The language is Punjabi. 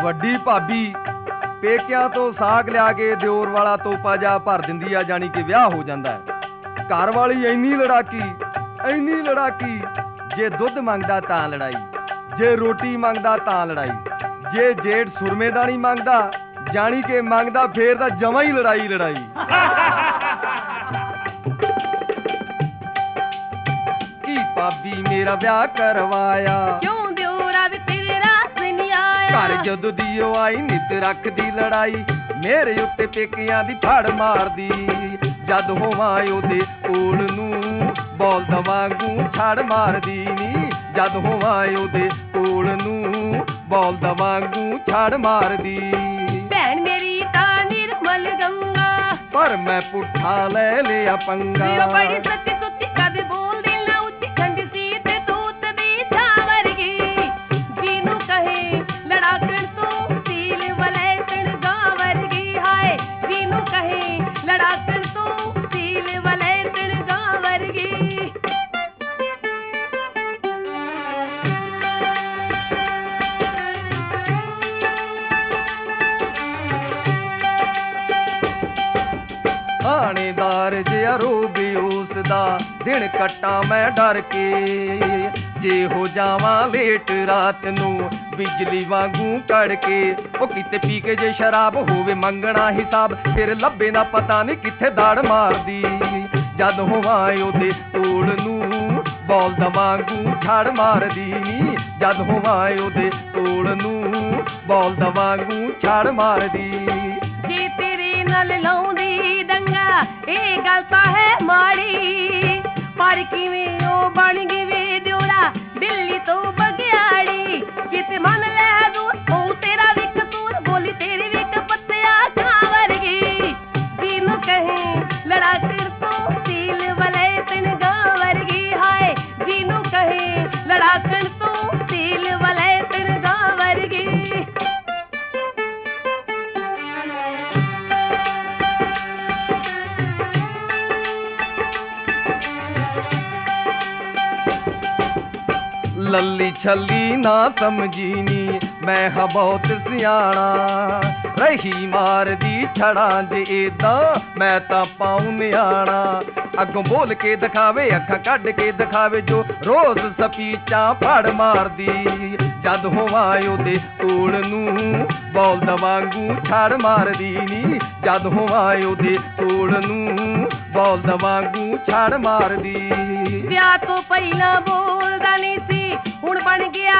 ਵੱਡੀ ਭਾਬੀ ਪੇਕਿਆਂ ਤੋਂ ਸਾਗ ਲਿਆ ਕੇ ਦਿਓਰ ਵਾਲਾ ਤੋਪਾ ਜਾ ਭਰ ਦਿੰਦੀ ਆ, ਜਾਣੀ ਕਿ ਵਿਆਹ ਹੋ ਜਾਂਦਾ ਹੈ। ਘਰ ਵਾਲੀ ਇੰਨੀ ਲੜਾਕੀ, ਜੇ ਦੁੱਧ ਮੰਗਦਾ ਤਾਂ ਲੜਾਈ, ਜੇ ਰੋਟੀ ਮੰਗਦਾ ਤਾਂ ਲੜਾਈ, ਜੇ ਜੇਠ ਸੁਰਮੇਦਾਨੀ ਮੰਗਦਾ ਜਾਣੀ ਕਿ ਮੰਗਦਾ ਫੇਰ ਤਾਂ ਜਮਾਂ ਹੀ ਲੜਾਈ। ਕੀ ਭਾਬੀ ਮੇਰਾ ਵਿਆਹ ਕਰਵਾਇਆ, ਕਿਉਂ ਦਿਓਰਾ ਵੀ ਤੇਰੇ ਰਾਸ ਨਹੀਂ ਆਇਆ। ਘਰ ਜਦੋਂ ਦੀਓ ਆਈ ਨਿੱਤ ਰੱਖਦੀ ਲੜਾਈ, ਮੇਰੇ ਉੱਤੇ ਪੇਕਿਆਂ ਦੀ ਫੜ ਮਾਰਦੀ। ਜਦ ਹੋਵਾਂ ਉਹਦੇ ਕੋਲ ਨੂੰ ਬੋਲਦ ਵਾਂਗੂ ਛੜ ਮਾਰਦੀ ਨੀ, ਜਦ ਹੋਵਾਂ ਉਹਦੇ ਕੋਲ ਨੂੰ ਬੋਲਦ ਵਾਂਗੂ ਛੜ ਮਾਰਦੀ। ਭੈਣ ਮੇਰੀ ਤਾਂ ਨਿਰਮਲ ਗੰਗਾ, ਪਰ ਮੈਂ ਪੁੱਠਾ ਲੈ ਲਿਆ ਪੰਗਾ। ਵੀਰੋ ਬੜੀ ਸੱਚੀ ਸੁੱਚੀ ਕਦੇ ਬੋਲਦੀ ਨਾ ਉੱਚੀ ਖੰਡੀ ਸੀ ਤੇ ਤੂਤ ਦੀ ਛਾਂ ਵਰਗੀ। ਜਿਹਨੂੰ ਕਹੇ ਲੜਾਕਣ ਤੂੰ ਸੀਲ ਵਲੈਤਣ ਗਾਂ ਵਰਗੀ। ਹਾਏ ਜਿਹਨੂੰ ਕਹੇ ਲੜਾਕਣ ਤੂੰ ਸੀਲ ਵਲੈਤਣ ਗਾਂ ਵਰਗੀ। ਥਾਣੇਦਾਰ ਜਿਹਾ ਰੋਵੇ ਉਸਦਾ ਦਿਨ ਕੱਟਾਂ ਮੈਂ ਡਰ ਕੇ। ਜੇ ਹੋ ਜਾਵਾਂ ਲੇਟ ਰਾਤ ਨੂੰ ਬਿਜਲੀ ਵਾਂਗੂ ਕੜਕੇ। ਉਹ ਕਿਤੇ ਪੀ ਕੇ ਜੇ ਸ਼ਰਾਬ ਹੋਵੇ ਮੰਗਣਾ ਹਿਸਾਬ, ਫਿਰ ਲੱਭੇ ਨਾ ਪਤਾ ਨਹੀਂ ਕਿੱਥੇ ਦਾੜ ਮਾਰਦੀ। ਜਦ ਹੋਵਾਂ ਉਹਦੇ ਕੋਲ ਨੂੰ ਬੋਲਦ ਵਾਂਗੂ ਛੜ ਮਾਰਦੀ ਨੀ, ਜਦ ਹੋਵਾਂ ਉਹਦੇ ਕੋਲ ਨੂੰ ਬੋਲਦ ਵਾਂਗੂ ਛੜ ਮਾਰਦੀ। ਜੇ ਤੇਰੇ ਨਾਲ ਲਾਉਂਦੀ ਦੰਗਾ ਇਹ ਗੱਲ ਤਾਂ ਹੈ ਮਾੜੀ, ਪਰ ਕਿਵੇਂ ਉਹ ਬਣ ਗਈ ਵੇ ਦਿਓਰਾ ਦਿੱਲੀ ਤੋਂ ਬਗਿਆੜੀ। ਕਿਤੇ ਮੰਨ ਲੈ ਦੂਰ ਉਹ ਤੇਰਾ ਵੀ ਕਸੂਰ, ਬੋਲੀ ਤੇਰੀ ਵੀ ਕਪੱਤਿਆ ਕਾਂ ਵਰਗੀ। ਜਿਹਨੂੰ ਕਹੇ ਲੜਾਕਣ ਤੂੰ ਸੀਲ ਵਲੈਤਣ ਗਾਂ ਵਰਗੀ। ਹਾਏ ਜਿਹਨੂੰ ਕਹੇ ਲੜਾਕਣ ਤੂੰ ਸੀਲ ਵਲੈਤਣ ਗਾਂ ਵਰਗੀ। ਲੱਲੀ ਛੱਲੀ ਨਾ ਸਮਝੀ ਨੀ ਮੈਂ ਹਾਂ ਬਹੁਤ ਸਿਆਣਾ। ਰਹੀ ਮਾਰਦੀ ਛੜਾਂ ਜੇ ਏਦਾਂ ਮੈਂ ਤਾਂ ਪਾਉ ਨਿਆਣਾ। ਅੱਗੋਂ ਬੋਲ ਕੇ ਦਿਖਾਵੇ ਅੱਖਾਂ ਕੱਢ ਕੇ ਦਿਖਾਵੇ, ਜੋ ਰੋਜ਼ ਸਪੀਚਾਂ ਫੜ ਮਾਰਦੀ। ਜਦ ਹੋਵਾਂ ਉਹਦੇ ਕੋਲ ਨੂੰ ਬੋਲਦ ਵਾਂਗੂ ਛੜ ਮਾਰਦੀ ਨੀ, ਜਦ ਹੋਵਾਂ ਉਹਦੇ ਕੋਲ ਨੂੰ ਬੋਲਦ ਵਾਂਗੂ ਛੜ ਮਾਰਦੀ। ਵਿਆਹ ਤੋਂ ਪਹਿਲਾਂ ਬੋਲਦਾ ਨਹੀਂ ਸੀ, ਹੁਣ ਬਣ ਗਿਆ